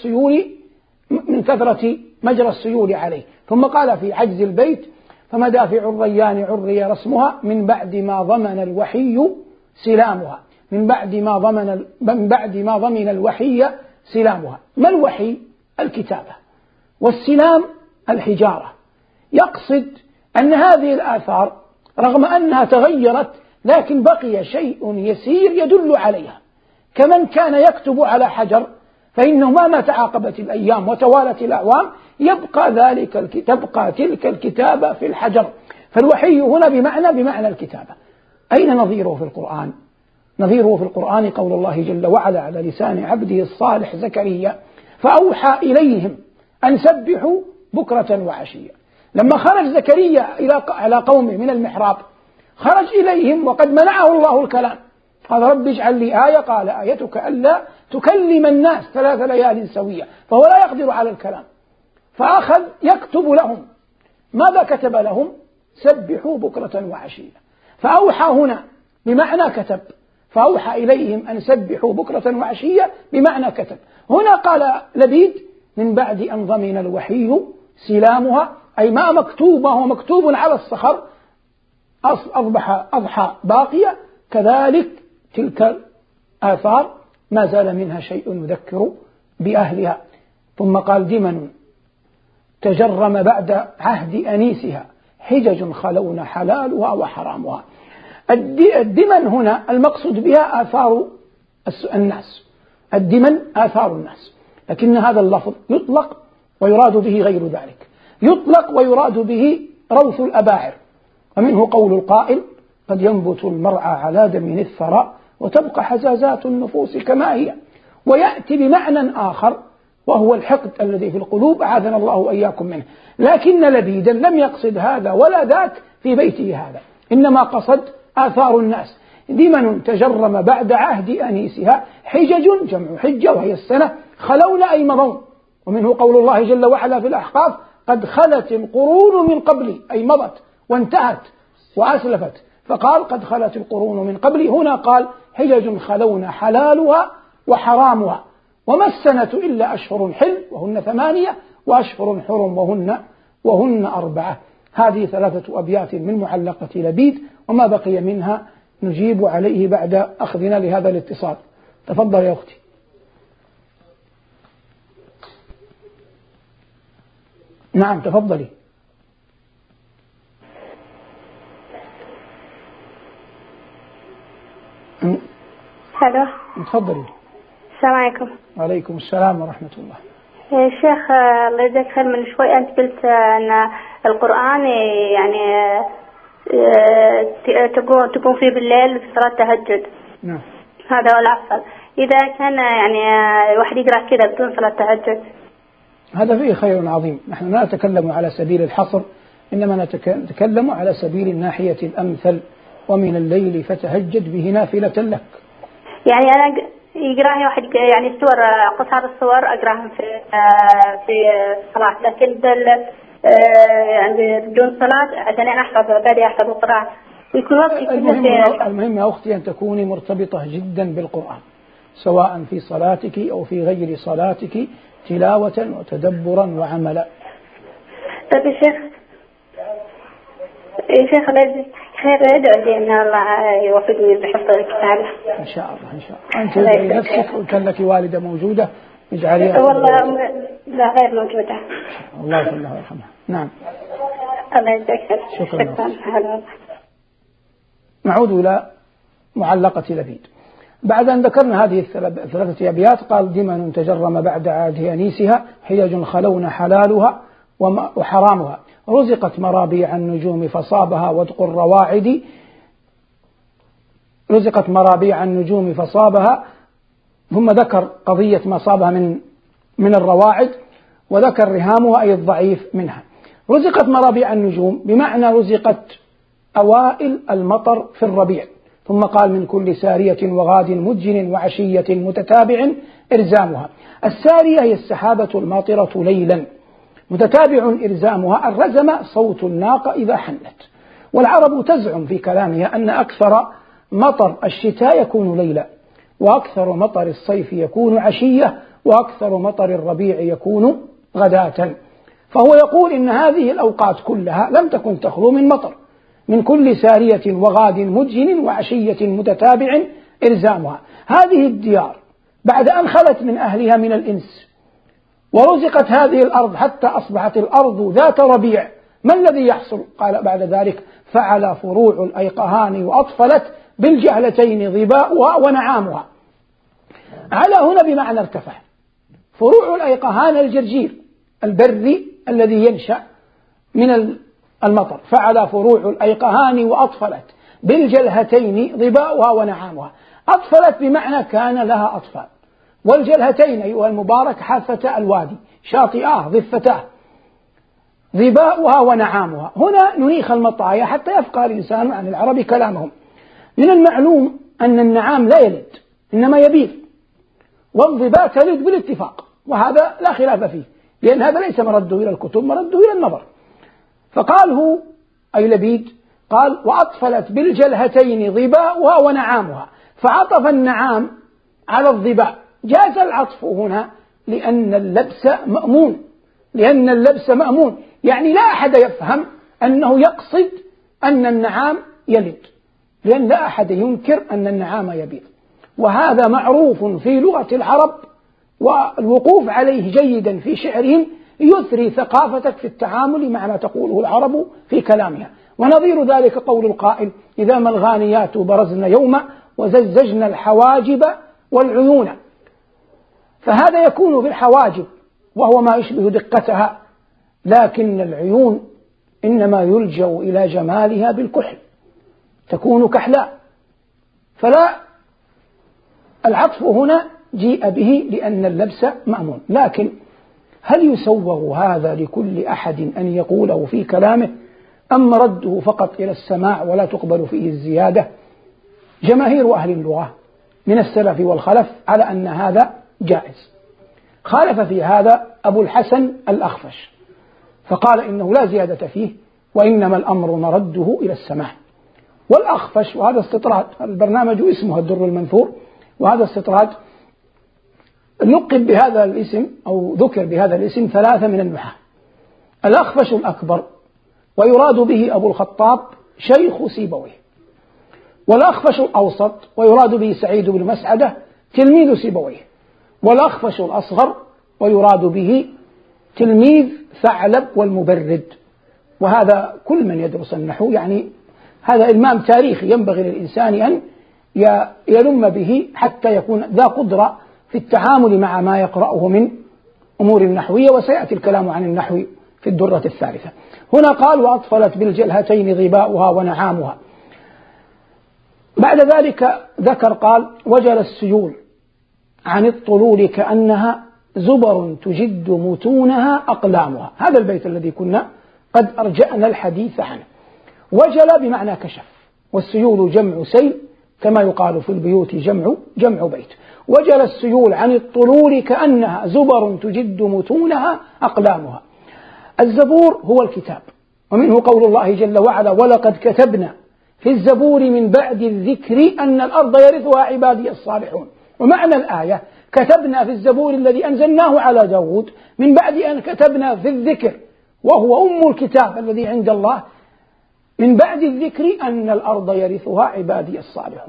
مجرى السيول عليه. ثم قال في عجز البيت: فمدافع الريان عري رسمها من بعد ما ضمن الوحي سلامها. من بعد ما ضمن الوحي سلامها. ما الوحي؟ الكتابة، والسلام الحجارة. يقصد أن هذه الآثار رغم أنها تغيرت لكن بقي شيء يسير يدل عليها، كمن كان يكتب على حجر فإنه مهما تعاقبت الأيام وتوالت الأعوام تبقى تلك الكتابة في الحجر. فالوحي هنا بمعنى الكتابة. أين نظيره في القرآن؟ نظيره في القرآن قول الله جل وعلا على لسان عبده الصالح زكريا: فأوحى إليهم أن سبحوا بكرة وعشية. لما خرج زكريا على قومه من المحراب خرج إليهم وقد منعه الله الكلام. قال: رب اجعل لي آية. قال: آيتك ألا تكلم الناس 3 ليال سوية. فهو لا يقدر على الكلام، فأخذ يكتب لهم. ماذا كتب لهم؟ سبحوا بكرة وعشية. فأوحى هنا بمعنى كتب، فأوحى إليهم أن سبحوا بكرة وعشية بمعنى كتب. هنا قال لبيد: من بعد أن ضمن الوحي سلامها، أي ما مكتوب وهو مكتوب على الصخر أضحى باقية. كذلك تلك الآثار ما زال منها شيء يذكر بأهلها. ثم قال: دمن تجرم بعد عهد أنيسها حجج خلون حلالها وحرامها. الدمن هنا المقصود بها آثار الناس. الدمن آثار الناس، لكن هذا اللفظ يطلق ويراد به غير ذلك. يطلق ويراد به روث الأباعر. ومنه قول القائل: قد ينبت المرعى على دم الثرى وتبقى حزازات النفوس كما هي. ويأتي بمعنى آخر وهو الحقد الذي في القلوب، أعاذنا الله وإياكم منه. لكن لبيدا لم يقصد هذا ولا ذاك في بيته هذا، إنما قصد آثار الناس. دمن تجرم بعد عهد أنيسها حجج، جمع حجة وهي السنة، خلون أي مضون. ومنه قول الله جل وعلا في الأحقاف: قد خلت القرون من قبلي، أي مضت وانتهت وأسلفت، فقال قد خلت القرون من قبلي. هنا قال حجج خلون حلالها وحرامها، وما السنة إلا أشهر حل وهن 8 وأشهر حرم وهن 4. هذه 3 أبيات من معلقة لبيد، وما بقي منها نجيب عليه بعد أخذنا لهذا الاتصال. تفضل يا أختي. نعم تفضلي. الو. تفضلي. السلام عليكم. وعليكم السلام ورحمة الله. يا شيخ الله يجزاك خير، من شوي أنت قلت أن القرآن يعني تقوم فيه بالليل في صلاة التهجد. نعم. هذا هو الأفضل. إذا كان يعني الواحد يقرأ كذا بدون صلاة التهجد، هذا فيه خير عظيم. نحن لا نتكلم على سبيل الحصر، إنما نتكلم على سبيل الناحية الأمثل: ومن الليل فتهجد به نافلة لك. يعني أنا يقرأها واحد يعني سور قصار الصور أقرأهم في الصلاة، لكن يعني بدون صلاة عشان أنا بدي أحفظ القرآن ويكون وقتي. المهم يا أختي أن تكوني مرتبطة جدا بالقرآن، سواء في صلاتك أو في غير صلاتك، تلاوة وتدبرا وعملا. طيب يا شيخ الله يجزيك خير، ادعو لي ان الله يوفقني بحفظ الكتاب. ان شاء الله ان شاء الله. انت ادعي نفسك، وكان لك والده موجوده اجعليها. والله لا غير موجوده. الله يرحمها ويرحمها. نعم. الله يجزاك خير. شكرا. نعود الى معلقه لبيد. بعد ان ذكرنا هذه 3 أبيات قال: دمن تجرم بعد عهد أنيسها حجج خلون حلالها وحرامها، رزقت مرابيع النجوم فصابها ودق الرواعد. رزقت مرابيع النجوم فصابها، ثم ذكر قضية ما صابها من الرواعد، وذكر رهامها أي الضعيف منها. رزقت مرابيع النجوم بمعنى رزقت أوائل المطر في الربيع، ثم قال: من كل سارية وغاد مدجن وعشية متتابع إرزامها. السارية هي السحابة الماطرة ليلا، متتابع إرزامها الرزم صوت الناقة إذا حنت. والعرب تزعم في كلامها أن أكثر مطر الشتاء يكون ليلا، وأكثر مطر الصيف يكون عشية، وأكثر مطر الربيع يكون غداة. فهو يقول إن هذه الأوقات كلها لم تكن تخلو من مطر. من كل سارية وغاد مدجن وعشية متتابع إرزامها. هذه الديار بعد أن خلت من أهلها من الإنس ورزقت هذه الأرض حتى أصبحت الأرض ذات ربيع، ما الذي يحصل؟ قال بعد ذلك: فعلى فروع الأيقهان وأطفلت بالجهلتين ظباؤها ونعامها. على هنا بمعنى ارتفع. فروع الأيقهان الجرجير البري الذي ينشأ من المطر، فعلى فروع الأيقهان وأطفلت بالجلهتين ظباؤها ونعامها. أطفلت بمعنى كان لها أطفال، والجلهتين أيها المبارك حافة الوادي شاطئاه ضفتاه، ظباؤها ونعامها. هنا ننيخ المطايا حتى يفقه الإنسان عن العرب كلامهم. من المعلوم أن النعام لا يلد إنما يبيض، والظباء تلد بالاتفاق، وهذا لا خلاف فيه، لأن هذا ليس مرده إلى الكتب، مرده إلى النظر. فقال هو أي لبيد قال: وأطفلت بالجلهتين ظباؤها ونعامها، فعطف النعام على الظباء. جاز العطف هنا لأن اللبس مأمون، يعني لا أحد يفهم أنه يقصد أن النعام يلد، لأن لا أحد ينكر أن النعام يبيض، وهذا معروف في لغة العرب، والوقوف عليه جيدا في شعرهم يثري ثقافتك في التعامل مع ما تقوله العرب في كلامها. ونظير ذلك قول القائل: إذا ما الغانيات برزن يوما وزجزجن الحواجب والعيون. فهذا يكون في الحواجب، وهو ما يشبه دقتها لكن العيون إنما يلجأ إلى جمالها بالكحل، تكون كحلاء، فلا العطف هنا جيء به لأن اللبس مأمون. لكن هل يسوغ هذا لكل أحد أن يقوله في كلامه، أم رده فقط إلى السماع ولا تقبل فيه الزيادة؟ جماهير أهل اللغة من السلف والخلف على أن هذا جائز. خالف في هذا أبو الحسن الأخفش فقال إنه لا زيادة فيه، وإنما الأمر مرده إلى السماع. والأخفش، وهذا استطراد، البرنامج اسمه الدر المنثور، وهذا استطراد لقب بهذا الاسم أو ذكر بهذا الاسم 3 من النحاة. الأخفش الأكبر ويراد به أبو الخطاب شيخ سيبويه، والأخفش الأوسط ويراد به سعيد بن مسعدة تلميذ سيبويه، والأخفش الأصغر ويراد به تلميذ ثعلب والمبرد. وهذا كل من يدرس النحو يعني هذا إلمام تاريخي ينبغي للإنسان أن يلم به حتى يكون ذا قدرة في التعامل مع ما يقرأه من أمور النحوية، وسيأتي الكلام عن النحو في الدرة الثالثة. هنا قال وأطفلت بالجلهتين ظباؤها ونعامها. بعد ذلك ذكر قال وجل السيول عن الطلول كأنها زبر تجد متونها أقلامها. هذا البيت الذي كنا قد أرجأنا الحديث عنه. وجل بمعنى كشف، والسيول جمع سيل كما يقال في البيوت جمع بيت. وجل السيول عن الطلول كأنها زبر تجد متونها أقلامها. الزبور هو الكتاب، ومنه قول الله جل وعلا ولقد كتبنا في الزبور من بعد الذكر أن الأرض يرثها عبادي الصالحون. ومعنى الآية كتبنا في الزبور الذي أنزلناه على داود من بعد أن كتبنا في الذكر، وهو أم الكتاب الذي عند الله، من بعد الذكر أن الأرض يرثها عبادي الصالحون.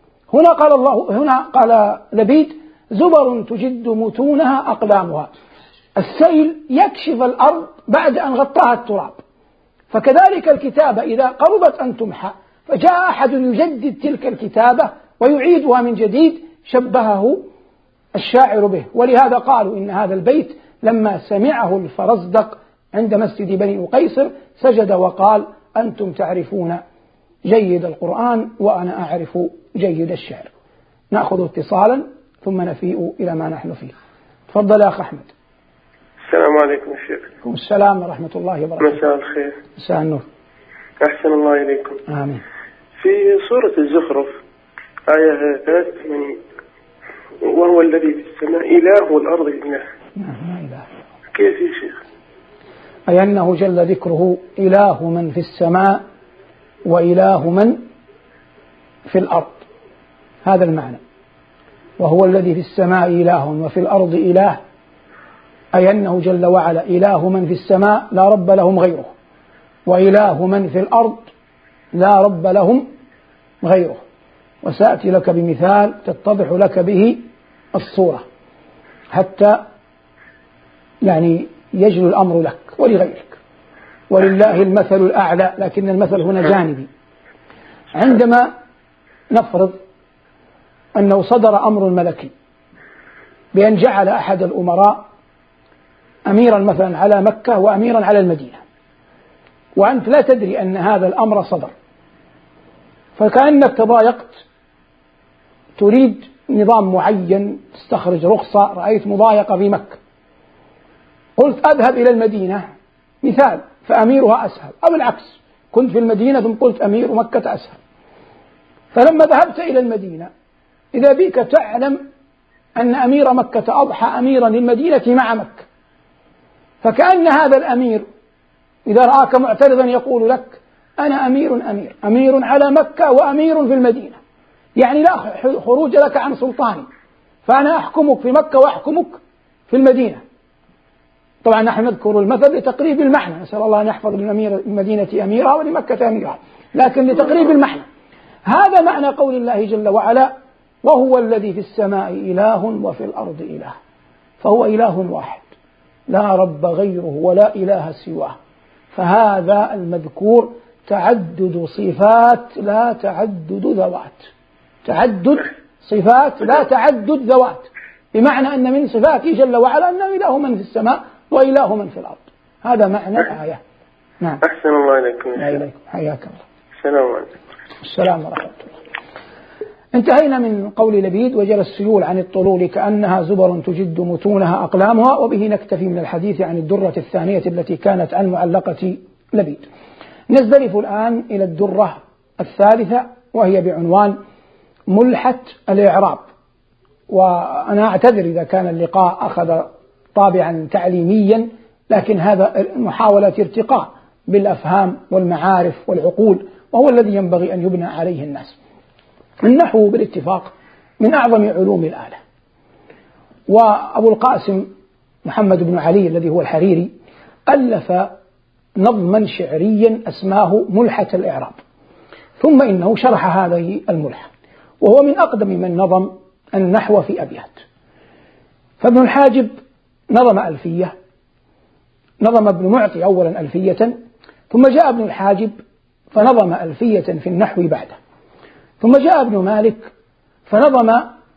هنا قال لبيد زبر تجد متونها أقلامها. السيل يكشف الأرض بعد أن غطاها التراب، فكذلك الكتابة إذا قربت أن تمحى فجاء أحد يجدد تلك الكتابة ويعيدها من جديد شبهه الشاعر به. ولهذا قالوا إن هذا البيت لما سمعه الفرزدق عند مسجد بني أقيصر سجد وقال أنتم تعرفون جيد القرآن وأنا أعرف جيد الشعر. نأخذ اتصالا ثم نفيء إلى ما نحن فيه. تفضل يا أخ أحمد. السلام عليكم شيخ. وعليكم السلام ورحمة الله وبركاته. مساء الخير. مساء النور. أحسن الله إليكم. آمين. في سورة الزخرف آية 83 وهو الذي في السماء إله والأرض إله. لا إله. كيف يا شيخ؟ أي أنه جل ذكره إله من في السماء وإله من في الأرض، هذا المعنى. وهو الذي في السماء إله وفي الأرض إله، أي أنه جل وعلا إله من في السماء لا رب لهم غيره، وإله من في الأرض لا رب لهم غيره. وسأتي لك بمثال تتضح لك به الصورة حتى يعني يجلو الأمر لك ولغيرك. ولله المثل الأعلى، لكن المثل هنا جانبي. عندما نفرض أنه صدر أمر ملكي بأن جعل أحد الأمراء أميرا مثلا على مكة وأميرا على المدينة، وأنت لا تدري أن هذا الأمر صدر، فكأنك تضايقت تريد نظام معين تستخرج رخصة، رأيت مضايقة في مكة قلت أذهب إلى المدينة مثال فأميرها أسهل، أو العكس كنت في المدينة ثم قلت أمير مكة أسهل. فلما ذهبت إلى المدينة إذا بك تعلم أن أمير مكة أضحى أميرا للمدينة مع مكة، فكأن هذا الأمير إذا رآك معترضا يقول لك أنا أمير على مكة وأمير في المدينة، يعني لا خروج لك عن سلطاني، فأنا أحكمك في مكة وأحكمك في المدينة. طبعا نحن نذكر المثل لتقريب المعنى، نسأل الله أن يحفظ للمدينة أميرها ولمكة أميرها، لكن لتقريب المعنى. هذا معنى قول الله جل وعلا وهو الذي في السماء إله وفي الأرض إله، فهو إله واحد لا رب غيره ولا إله سواه. فهذا المذكور تعدد صفات لا تعدد ذوات، تعدد صفات لا تعدد ذوات، بمعنى أن من صفاته جل وعلا أنه إله من في السماء وإله من في الأرض. هذا معنى الآية. نعم. أحسن الله إليكم. إليكم، حياك الله. السلام عليكم. السلام ورحمة الله. انتهينا من قول لبيد: وجرى السيول عن الطلول كأنها زبر تجد متونها أقلامها. وبه نكتفي من الحديث عن الدرة الثانية التي كانت عن معلقة لبيد. نزدلف الآن إلى الدرة الثالثة، وهي بعنوان ملحة الإعراب. وأنا أعتذر إذا كان اللقاء أخذ طابعا تعليميا، لكن هذا محاولة ارتقاء بالأفهام والمعارف والعقول، وهو الذي ينبغي أن يبنى عليه الناس. النحو بالاتفاق من أعظم علوم الآلة. وأبو القاسم محمد بن علي الذي هو الحريري ألف نظما شعريا أسماه ملحة الإعراب، ثم إنه شرح هذه الملحة، وهو من أقدم من نظم النحو في أبيات. فابن الحاجب نظم ألفية، نظم ابن معطي أولا ألفية، ثم جاء ابن الحاجب فنظم ألفية في النحو بعده، ثم جاء ابن مالك فنظم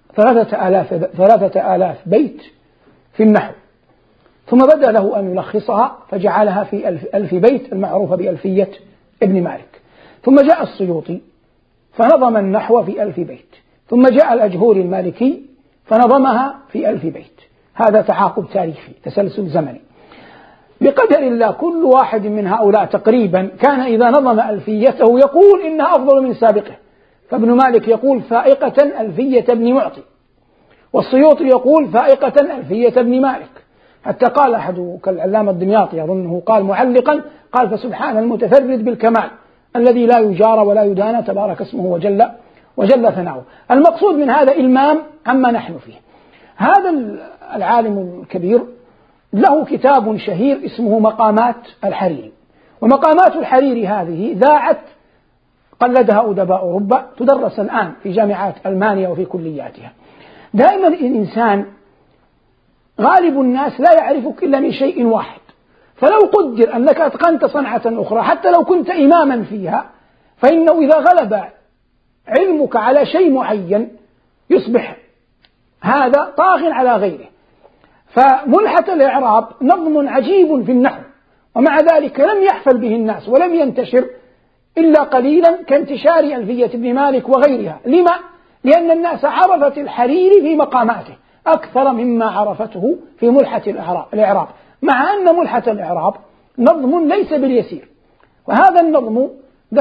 3000 بيت في النحو، ثم بدأ له أن يلخصها فجعلها في 1000 بيت المعروفة بألفية ابن مالك. ثم جاء السيوطي فنظم النحو في 1000 بيت، ثم جاء الأجهوري المالكي فنظمها في 1000 بيت. هذا تعاقب تاريخي، تسلسل زمني بقدر الله. كل واحد من هؤلاء تقريبا كان إذا نظم ألفيته يقول إنها أفضل من سابقه. فابن مالك يقول فائقة ألفية ابن معطي، والسيوطي يقول فائقة ألفية ابن مالك. حتى قال أحد كالعلامة الدمياطي أظنه قال معلقا، قال: فسبحان المتفرد بالكمال الذي لا يجار ولا يدان، تبارك اسمه وجل ثناؤه. المقصود من هذا إلمام عما نحن فيه. هذا العالم الكبير له كتاب شهير اسمه مقامات الحريري، ومقامات الحريري هذه ذاعت قلدها أدباء أوروبا، تدرس الآن في جامعات ألمانيا وفي كلياتها. دائما الإنسان غالب الناس لا يعرفك إلا من شيء واحد، فلو قدر أنك أتقنت صنعة أخرى حتى لو كنت إماما فيها، فإنه إذا غلب علمك على شيء معين يصبح هذا طاغ على غيره. فملحة الإعراب نظم عجيب في النحو، ومع ذلك لم يحفل به الناس ولم ينتشر إلا قليلا كانتشار ألفية ابن مالك وغيرها. لما؟ لأن الناس عرفت الحريري في مقاماته أكثر مما عرفته في ملحة الإعراب، مع أن ملحة الإعراب نظم ليس باليسير. وهذا النظم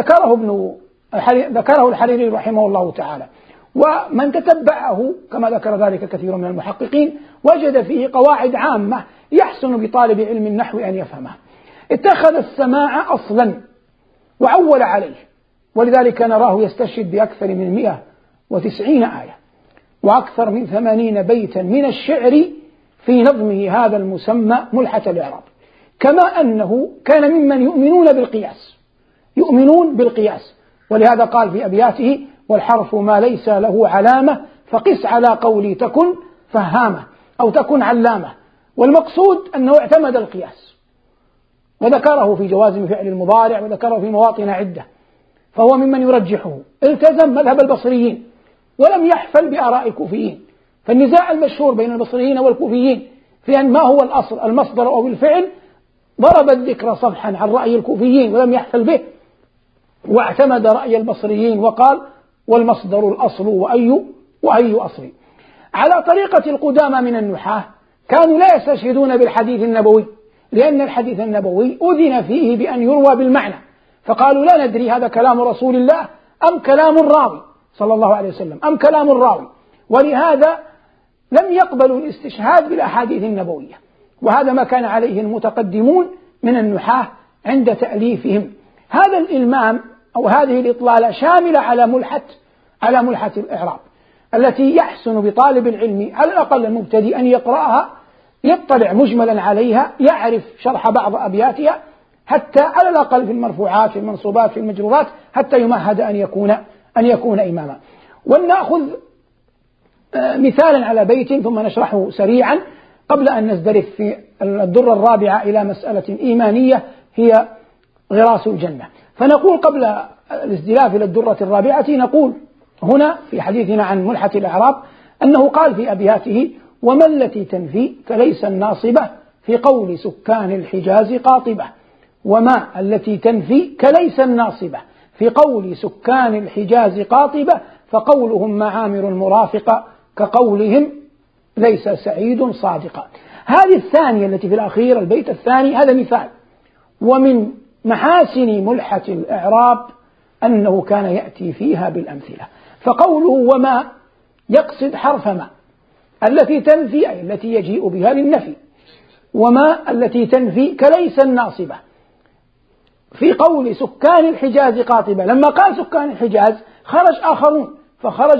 ذكره الحريري رحمه الله تعالى، ومن تتبعه كما ذكر ذلك كثير من المحققين وجد فيه قواعد عامة يحسن بطالب علم النحو أن يفهمها. اتخذ السماع أصلا وعول عليه، ولذلك نراه يستشهد بأكثر من 190 آية وأكثر من 80 بيتا من الشعر في نظمه هذا المسمى ملحة الإعراب. كما أنه كان ممن يؤمنون بالقياس، ولهذا قال في أبياته: والحرف ما ليس له علامة فقس على قولي تكن فهامة أو تكن علامة. والمقصود أنه اعتمد القياس، وذكره في جوازم فعل المضارع، وذكره في مواطن عدة، فهو ممن يرجحه. التزم مذهب البصريين ولم يحفل بآراء الكوفيين. فالنزاع المشهور بين البصريين والكوفيين في أن ما هو الأصل المصدر أو الفعل ضرب الذكر صفحا عن رأي الكوفيين ولم يحفل به، واعتمد رأي البصريين وقال: والمصدر الأصل وأي أصل. على طريقة القدامى من النحاة كانوا لا يستشهدون بالحديث النبوي، لأن الحديث النبوي أذن فيه بأن يروى بالمعنى، فقالوا: لا ندري هذا كلام رسول الله أم كلام الراوي صلى الله عليه وسلم أم كلام الراوي، ولهذا لم يقبلوا الاستشهاد بالأحاديث النبوية. وهذا ما كان عليه المتقدمون من النحاة عند تأليفهم. هذا الإلمام أو هذه الإطلالة شاملة على ملحة الإعراب، التي يحسن بطالب العلم على الأقل المبتدئ أن يقرأها، يطلع مجملا عليها، يعرف شرح بعض أبياتها، حتى على الأقل في المرفوعات في المنصوبات في المجرورات، حتى يمهد أن يكون إماما. ولنأخذ مثالا على بيت ثم نشرحه سريعا قبل أن نزدرف في الدرة الرابعة إلى مسألة إيمانية هي غراس الجنة. فنقول قبل الازدلاف إلى الدرة الرابعة، نقول هنا في حديثنا عن ملحة الإعراب أنه قال في أبياته: وما التي تنفي فليس الناصبة في قول سكان الحجاز قاطبة، وما التي تنفي كليس الناصبة في قول سكان الحجاز قاطبة، فقولهم معامر مرافقة كقولهم ليس سعيد صادقا. هذه الثانية التي في الأخير البيت الثاني هذا مثال. ومن محاسن ملحة الإعراب أنه كان يأتي فيها بالأمثلة، فقوله وما يقصد حرف ما التي تنفي أي التي يجيء بها للنفي، وما التي تنفي كليس الناصبة في قول سكان الحجاز قاطبة. لما قال سكان الحجاز خرج آخرون، فخرج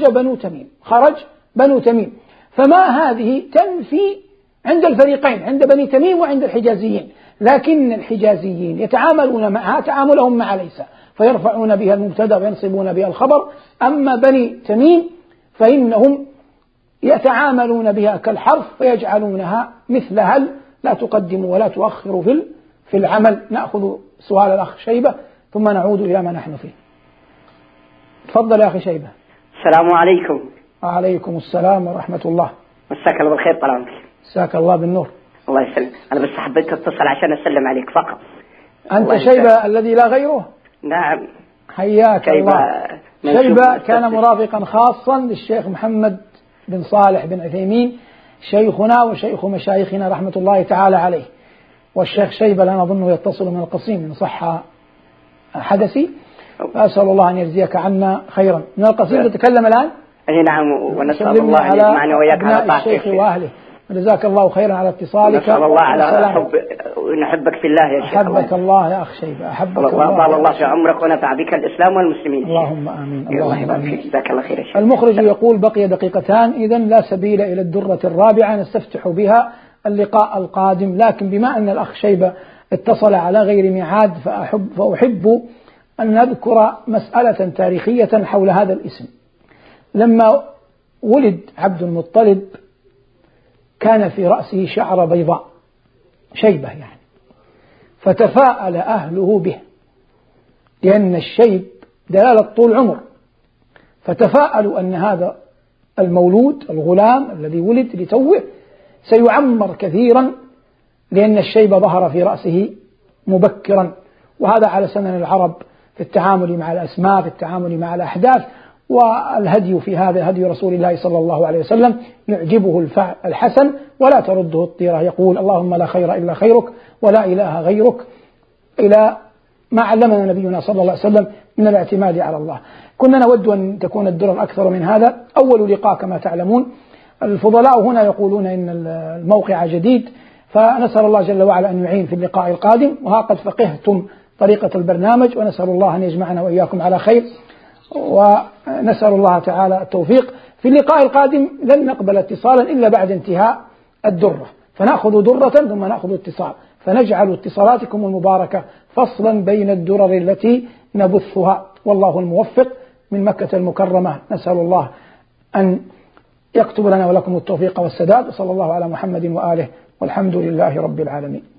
بنو تميم، فما هذه تنفي عند الفريقين، عند بني تميم وعند الحجازيين، لكن الحجازيين يتعاملون معها تعاملهم مع ليس، فيرفعون بها المبتدأ وينصبون بها الخبر. أما بني تميم فإنهم يتعاملون بها كالحرف فيجعلونها مثل هل، لا تقدم ولا تؤخر في العمل. نأخذ سؤال الأخ شيبة ثم نعود إلى ما نحن فيه. تفضل يا أخي شيبة. السلام عليكم. وعليكم السلام ورحمة الله. مساك الله بالخير. طال عمرك. مساك الله بالنور. الله يسلمك. أنا بس حبيت أتصل عشان أسلم عليك فقط. أنت شيبة الذي لا غيره؟ نعم. حياك الله. شيبة كان مرافقا خاصا للشيخ محمد بن صالح بن عثيمين شيخنا وشيخ مشايخنا رحمة الله تعالى عليه. والشيخ شيبة لا نظنه يتصل من القصيم إن صح حدثي، فأسأل الله أن يجزيك عنا خيرا. من القصيم تتكلم الآن؟ أي نعم، ونسأل الله أن يجمعنا وإياك على طاعته الشيخ وأهله. جزاك الله خيرا على اتصالك. نسأل الله على حب ونحبك في الله يا شيخ. أحبك الله يا أخ شيبة، أحبك الله. وأطال الله في عمرك ونفع بك الإسلام والمسلمين. اللهم آمين. اللهم آمين. جزاك الله خير يا شيخ. المخرج يقول بقي دقيقتان، إذن لا سبيل إلى الدرة الرابعة نستفتح بها اللقاء القادم. لكن بما أن الأخ شيبة اتصل على غير ميعاد فأحب أن نذكر مسألة تاريخية حول هذا الاسم. لما ولد عبد المطلب كان في رأسه شعر بيضاء، شيبة يعني، فتفاءل أهله به لأن الشيب دلالة طول عمر، فتفاءلوا أن هذا المولود الغلام الذي ولد لتوه سيعمر كثيرا لأن الشيب ظهر في رأسه مبكرا. وهذا على سنن العرب في التعامل مع الأسماء، في التعامل مع الأحداث. والهدي في هذا هدي رسول الله صلى الله عليه وسلم، يعجبه الفعل الحسن ولا ترده الطيرة، يقول اللهم لا خير إلا خيرك ولا إله غيرك، إلى ما علمنا نبينا صلى الله عليه وسلم من الاعتماد على الله. كنا نود أن تكون الدرر أكثر من هذا. أول لقاء كما تعلمون، الفضلاء هنا يقولون إن الموقع جديد، فنسأل الله جل وعلا أن يعين في اللقاء القادم. وها قد فقهتم طريقة البرنامج، ونسأل الله أن يجمعنا وإياكم على خير، ونسأل الله تعالى التوفيق. في اللقاء القادم لن نقبل اتصالا إلا بعد انتهاء الدرة، فنأخذ درة ثم نأخذ اتصال، فنجعل اتصالاتكم المباركة فصلا بين الدرر التي نبثها. والله الموفق من مكة المكرمة. نسأل الله أن يكتب لنا ولكم التوفيق والسداد، وصلى الله على محمد وآله، والحمد لله رب العالمين.